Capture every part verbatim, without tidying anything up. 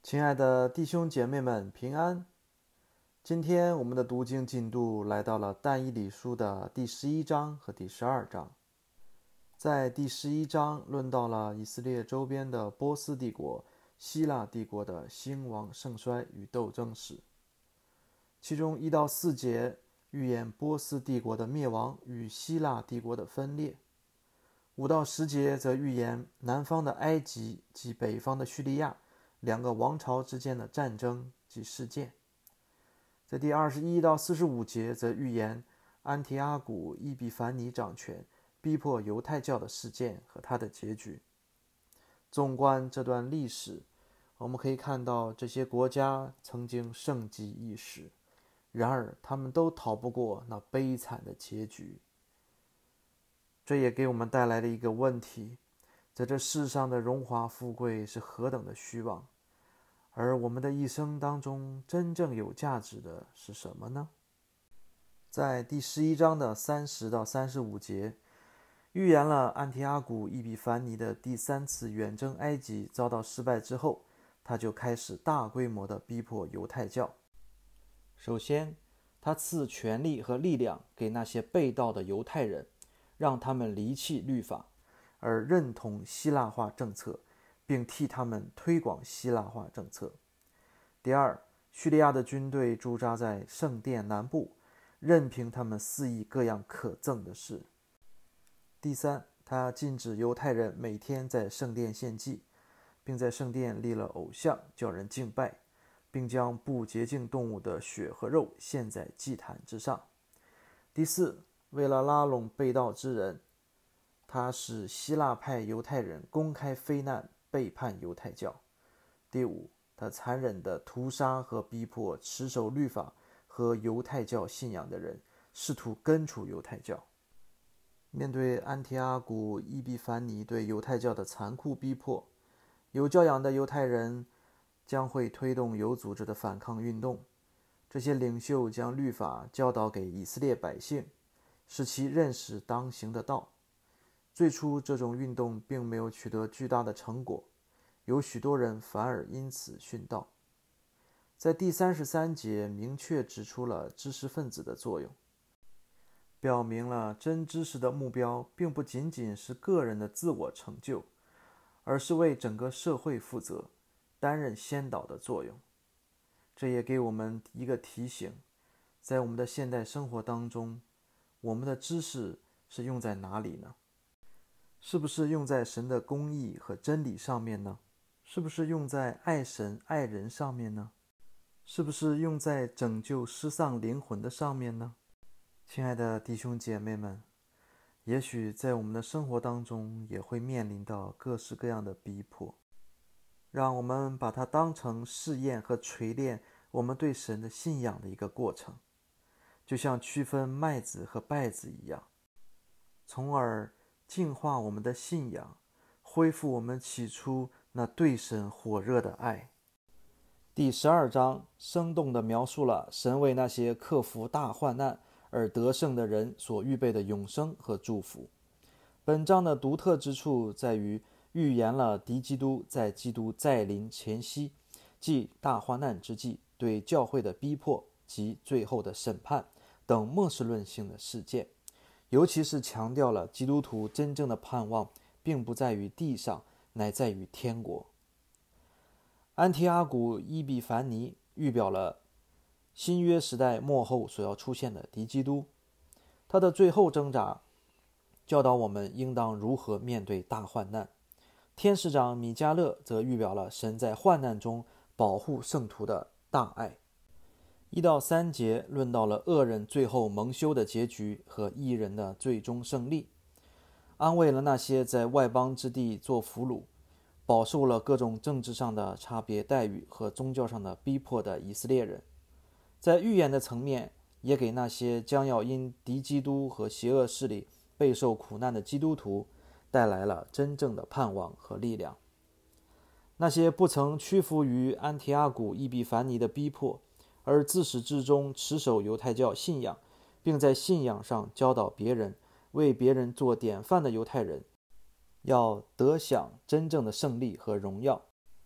亲爱的弟兄姐妹们，平安！今天我们的读经进度来到了但以理书的第十一章和第十二章。在第十一章论到了以色列周边的波斯帝国、希腊帝国的兴亡盛衰与斗争史，其中一到四节预言波斯帝国的灭亡与希腊帝国的分裂，五到十节则预言南方的埃及及北方的叙利亚两个王朝之间的战争及事件。在第二十一到四十五节则预言安提阿古伊比凡尼掌权逼迫犹太教的事件和它的结局。纵观这段历史，我们可以看到这些国家曾经盛极一时，然而他们都逃不过那悲惨的结局。这也给我们带来了一个问题，在这世上的荣华富贵是何等的虚妄，而我们的一生当中真正有价值的是什么呢？在第十一章的三十到三十五节，预言了安提阿古伊比凡尼的第三次远征埃及遭到失败之后，他就开始大规模的逼迫犹太教。首先，他赐权力和力量给那些背道的犹太人，让他们离弃律法，而认同希腊化政策，并替他们推广希腊化政策。第二，叙利亚的军队驻扎在圣殿南部，任凭他们肆意各样可憎的事。第三，他禁止犹太人每天在圣殿献祭，并在圣殿立了偶像，叫人敬拜，并将不洁净动物的血和肉献在祭坛之上。第四，为了拉拢背道之人，他使希腊派犹太人公开非难背叛犹太教。第五，他残忍地屠杀和逼迫持守律法和犹太教信仰的人，试图根除犹太教。面对安提阿古伊比凡尼对犹太教的残酷逼迫，有教养的犹太人将会推动有组织的反抗运动。这些领袖将律法教导给以色列百姓，使其认识当行的道。最初这种运动并没有取得巨大的成果，有许多人反而因此殉道。在第三十三节明确指出了知识分子的作用，表明了真知识的目标并不仅仅是个人的自我成就，而是为整个社会负责，担任先导的作用。这也给我们一个提醒，在我们的现代生活当中，我们的知识是用在哪里呢？是不是用在神的公义和真理上面呢？是不是用在爱神爱人上面呢？是不是用在拯救失丧灵魂的上面呢？亲爱的弟兄姐妹们，也许在我们的生活当中也会面临到各式各样的逼迫，让我们把它当成试验和锤炼我们对神的信仰的一个过程，就像区分麦子和稗子一样，从而净化我们的信仰，恢复我们起初那对神火热的爱。第十二章生动地描述了神为那些克服大患难而得胜的人所预备的永生和祝福。本章的独特之处在于预言了敌基督在基督再临前夕，即大患难之际，对教会的逼迫及最后的审判等末世论性的事件，尤其是强调了基督徒真正的盼望并不在于地上，乃在于天国。安提阿古伊比凡尼预表了新约时代末后所要出现的敌基督，他的最后挣扎教导我们应当如何面对大患难。天使长米迦勒则预表了神在患难中保护圣徒的大爱。一到三节论到了恶人最后蒙羞的结局和义人的最终胜利，安慰了那些在外邦之地做俘虏，饱受了各种政治上的差别待遇和宗教上的逼迫的以色列人。在预言的层面，也给那些将要因敌基督和邪恶势力备受苦难的基督徒带来了真正的盼望和力量。那些不曾屈服于安提阿古伊比凡尼的逼迫，而自始至终持守犹太教信仰，并在信仰上教导别人，为别人做典范的犹太人，要得享真正的胜利和荣耀。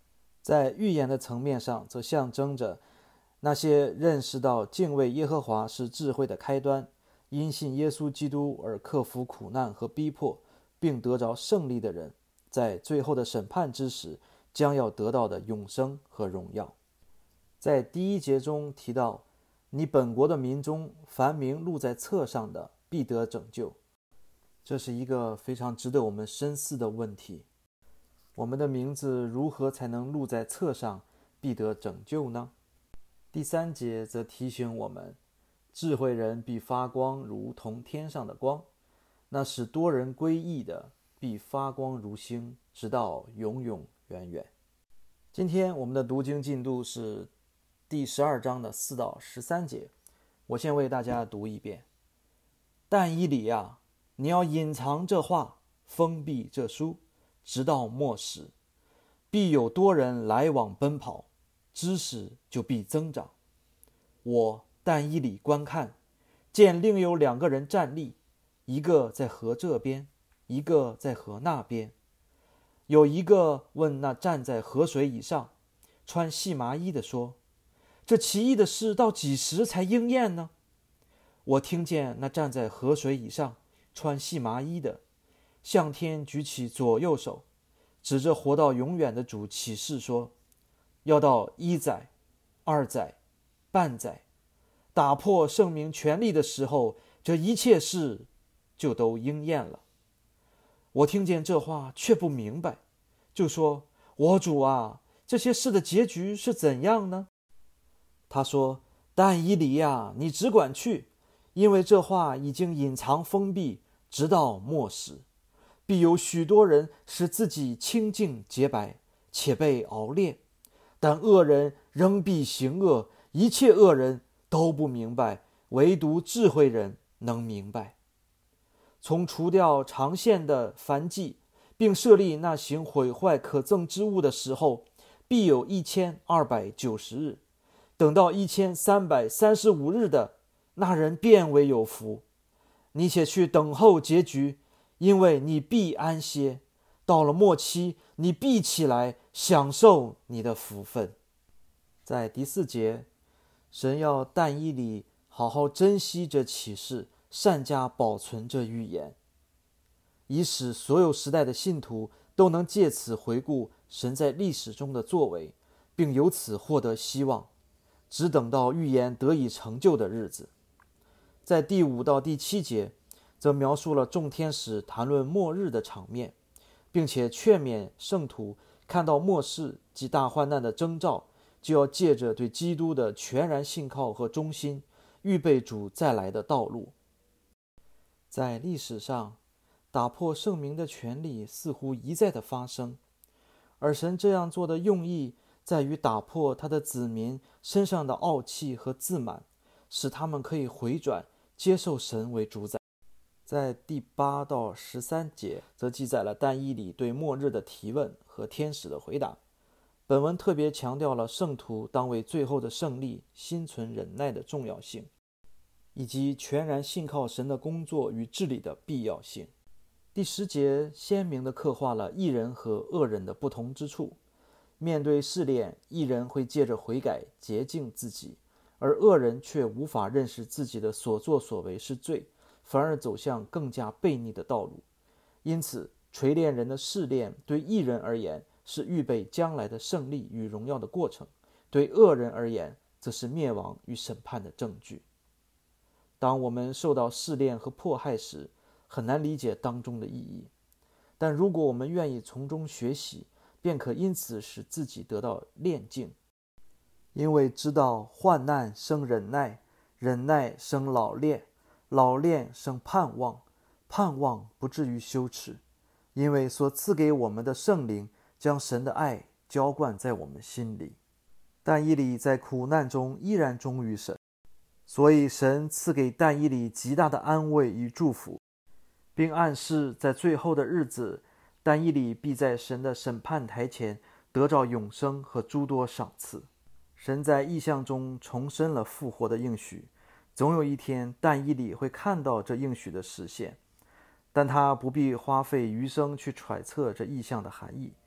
在预言的层面上，则象征着那些认识到敬畏耶和华是智慧的开端，因信耶稣基督而克服苦难和逼迫，并得着胜利的人，在最后的审判之时将要得到的永生和荣耀。在第一节中提到，你本国的民中凡名录在册上的必得拯救。这是一个非常值得我们深思的问题。我们的名字如何才能录在册上，必得拯救呢？第三节则提醒我们，智慧人必发光如同天上的光，那使多人归义的必发光如星，直到永永远远。今天我们的读经进度是第十二章的四到十三节，我先为大家读一遍。但以理啊，你要隐藏这话，封闭这书，直到末时，必有多人来往奔跑，知识就必增长。我但以理观看，见另有两个人站立，一个在河这边，一个在河那边。有一个问那站在河水以上穿细麻衣的说，这奇异的事到几时才应验呢？我听见那站在河水以上穿细麻衣的向天举起左右手，指着活到永远的主起誓说，要到一载、二载、半载，打破圣明权力的时候，这一切事就都应验了。我听见这话却不明白，就说，我主啊，这些事的结局是怎样呢？他说，但以理呀，你只管去，因为这话已经隐藏封闭，直到末时，必有许多人使自己清净洁白，且被熬炼。但恶人仍必行恶，一切恶人都不明白，唯独智慧人能明白。从除掉长线的燔祭，并设立那行毁坏可憎之物的时候，必有一千二百九十日。等到一千三百三十五日的那人便为有福。你且去等候结局，因为你必安歇。到了末期，你必起来享受你的福分。在第四节，神要但以理好好珍惜这启示，善加保存这预言，以使所有时代的信徒都能借此回顾神在历史中的作为，并由此获得希望，只等到预言得以成就的日子。在第五到第七节，则描述了众天使谈论末日的场面，并且劝勉圣徒看到末世及大患难的征兆，就要借着对基督的全然信靠和忠心，预备主再来的道路。在历史上，打破圣明的权利似乎一再的发生，而神这样做的用意在于打破他的子民身上的傲气和自满，使他们可以回转，接受神为主宰。在第八到十三节，则记载了但以理对末日的提问和天使的回答。本文特别强调了圣徒当为最后的胜利心存忍耐的重要性，以及全然信靠神的工作与治理的必要性。第十节鲜明地刻画了义人和恶人的不同之处。面对试炼，义人会借着悔改洁净自己，而恶人却无法认识自己的所作所为是罪，反而走向更加悖逆的道路。因此，锤炼人的试炼对义人而言是预备将来的胜利与荣耀的过程，对恶人而言则是灭亡与审判的证据。当我们受到试炼和迫害时，很难理解当中的意义，但如果我们愿意从中学习，便可因此使自己得到炼净。因为知道患难生忍耐，忍耐生老练，老练生盼望，盼望不至于羞耻，因为所赐给我们的圣灵将神的爱浇灌在我们心里。但以理在苦难中依然忠于神，所以神赐给但以理极大的安慰与祝福，并暗示在最后的日子，但以理必在神的审判台前得着永生和诸多赏赐。神在异象中重申了复活的应许，总有一天但以理会看到这应许的实现，但他不必花费余生去揣测这异象的含义，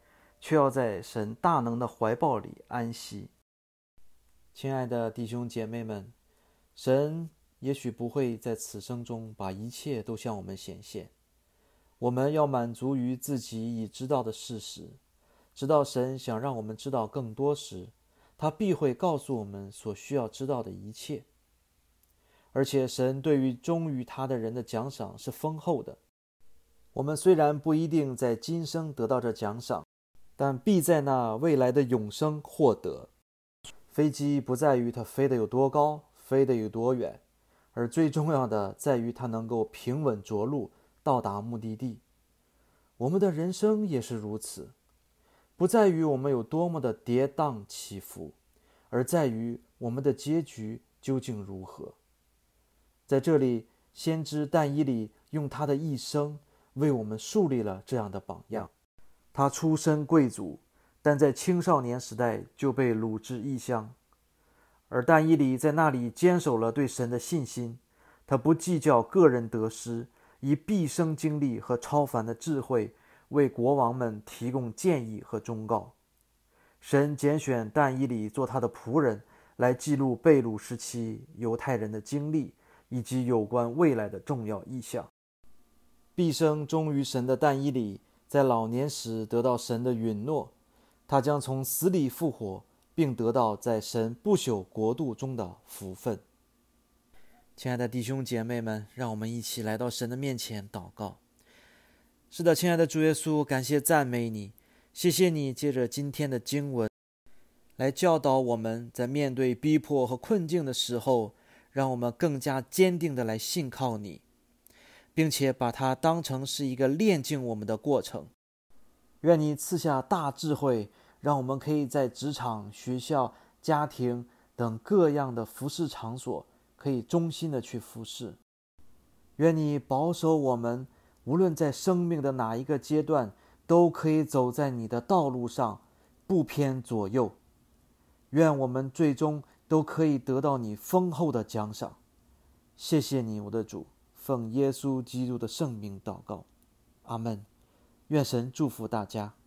却要在神大能的怀抱里安息。亲爱的弟兄姐妹们，神也许不会在此生中把一切都向我们显现，我们要满足于自己已知道的事实，直到神想让我们知道更多时，他必会告诉我们所需要知道的一切。而且神对于忠于他的人的奖赏是丰厚的。我们虽然不一定在今生得到这奖赏，但必在那未来的永生获得。飞机不在于它飞得有多高，飞得有多远，而最重要的在于它能够平稳着陆，到达目的地。我们的人生也是如此，不在于我们有多么的跌宕起伏，而在于我们的结局究竟如何。在这里，先知但以理用他的一生为我们树立了这样的榜样。他出身贵族，但在青少年时代就被掳至异乡，而但以理在那里坚守了对神的信心。他不计较个人得失，以毕生经历和超凡的智慧为国王们提供建议和忠告。神拣选但以理做他的仆人，来记录被掳时期犹太人的经历以及有关未来的重要意象。毕生忠于神的但以理在老年时得到神的允诺，他将从死里复活，并得到在神不朽国度中的福分。亲爱的弟兄姐妹们，让我们一起来到神的面前祷告。是的，亲爱的主耶稣，感谢赞美你，谢谢你借着今天的经文来教导我们，在面对逼迫和困境的时候，让我们更加坚定地来信靠你，并且把它当成是一个炼净我们的过程。愿你赐下大智慧，让我们可以在职场、学校、家庭等各样的服事场所可以忠心的去服事。愿你保守我们，无论在生命的哪一个阶段，都可以走在你的道路上，不偏左右。愿我们最终都可以得到你丰厚的奖赏。谢谢你，我的主，奉耶稣基督的圣名祷告，阿们。愿神祝福大家。